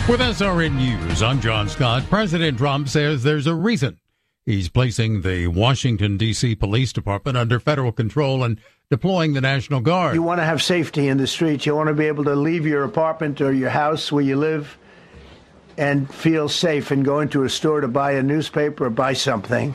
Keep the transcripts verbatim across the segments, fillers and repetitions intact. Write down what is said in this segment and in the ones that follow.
With S R N News, I'm John Scott. President Trump says there's a reason he's placing the Washington, D C Police Department under federal control and deploying the National Guard. You want to have safety in the streets. You want to be able to leave your apartment or your house where you live and feel safe and go into a store to buy a newspaper or buy something.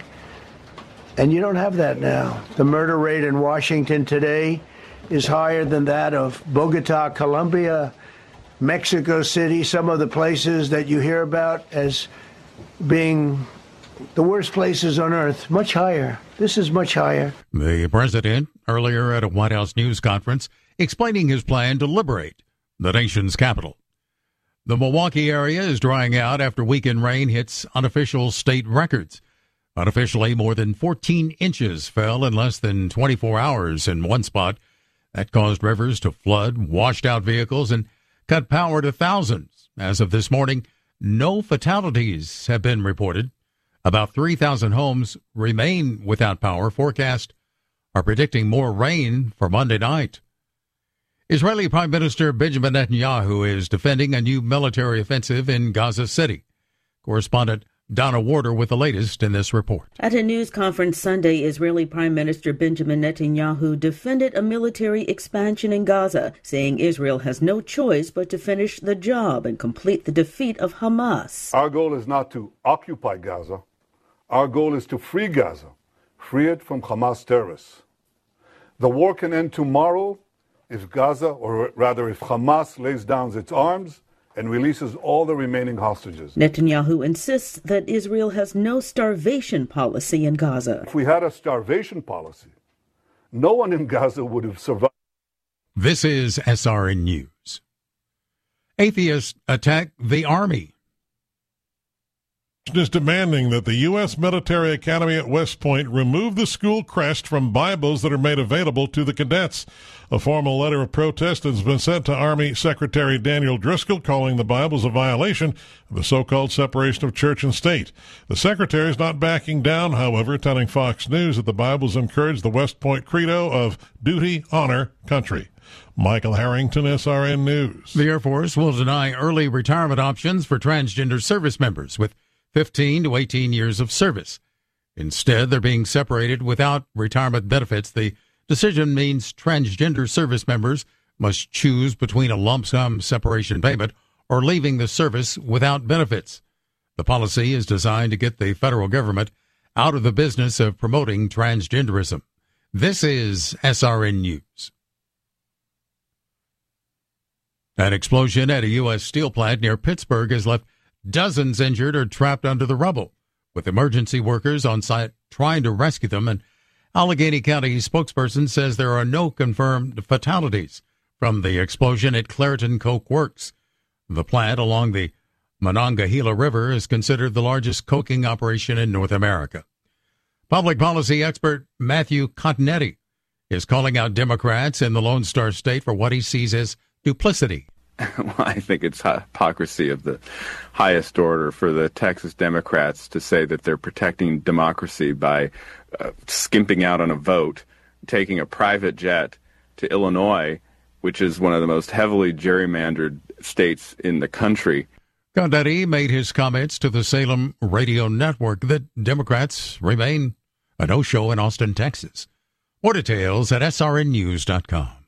And you don't have that now. The murder rate in Washington today is higher than that of Bogota, Colombia, Mexico City, some of the places that you hear about as being the worst places on earth, much higher. This is much higher. The president, earlier at a White House news conference, explaining his plan to liberate the nation's capital. The Milwaukee area is drying out after weekend rain hits unofficial state records. Unofficially, more than fourteen inches fell in less than twenty-four hours in one spot. That caused rivers to flood, washed out vehicles, and cut power to thousands. As of this morning, no fatalities have been reported. About three thousand homes remain without power. Forecasts are predicting more rain for Monday night. Israeli Prime Minister Benjamin Netanyahu is defending a new military offensive in Gaza City. Correspondent Donna Warder with the latest in this report. At a news conference Sunday, Israeli Prime Minister Benjamin Netanyahu defended a military expansion in Gaza, saying Israel has no choice but to finish the job and complete the defeat of Hamas. Our goal is not to occupy Gaza. Our goal is to free Gaza, free it from Hamas terrorists. The war can end tomorrow if Gaza, or rather if Hamas, lays down its arms and releases all the remaining hostages. Netanyahu insists that Israel has no starvation policy in Gaza. If we had a starvation policy, no one in Gaza would have survived. This is S R N News. Atheists attack the Army. Is demanding that the U S Military Academy at West Point remove the school crest from Bibles that are made available to the cadets. A formal letter of protest has been sent to Army Secretary Daniel Driscoll, calling the Bibles a violation of the so-called separation of church and state. The secretary is not backing down, however, telling Fox News that the Bibles encourage the West Point credo of duty, honor, country. Michael Harrington, S R N News. The Air Force will deny early retirement options for transgender service members with fifteen to eighteen years of service. Instead, they're being separated without retirement benefits. The decision means transgender service members must choose between a lump sum separation payment or leaving the service without benefits. The policy is designed to get the federal government out of the business of promoting transgenderism. This is S R N News. An explosion at a U S steel plant near Pittsburgh has left dozens injured or trapped under the rubble, with emergency workers on site trying to rescue them. And Allegheny County spokesperson says there are no confirmed fatalities from the explosion at Clairton Coke Works. The plant along the Monongahela River is considered the largest coking operation in North America. Public policy expert Matthew Continetti is calling out Democrats in the Lone Star State for what he sees as duplicity. Well, I think it's hypocrisy of the highest order for the Texas Democrats to say that they're protecting democracy by uh, skimping out on a vote, taking a private jet to Illinois, which is one of the most heavily gerrymandered states in the country. Continetti made his comments to the Salem radio network that Democrats remain a no-show in Austin, Texas. More details at S R N news dot com.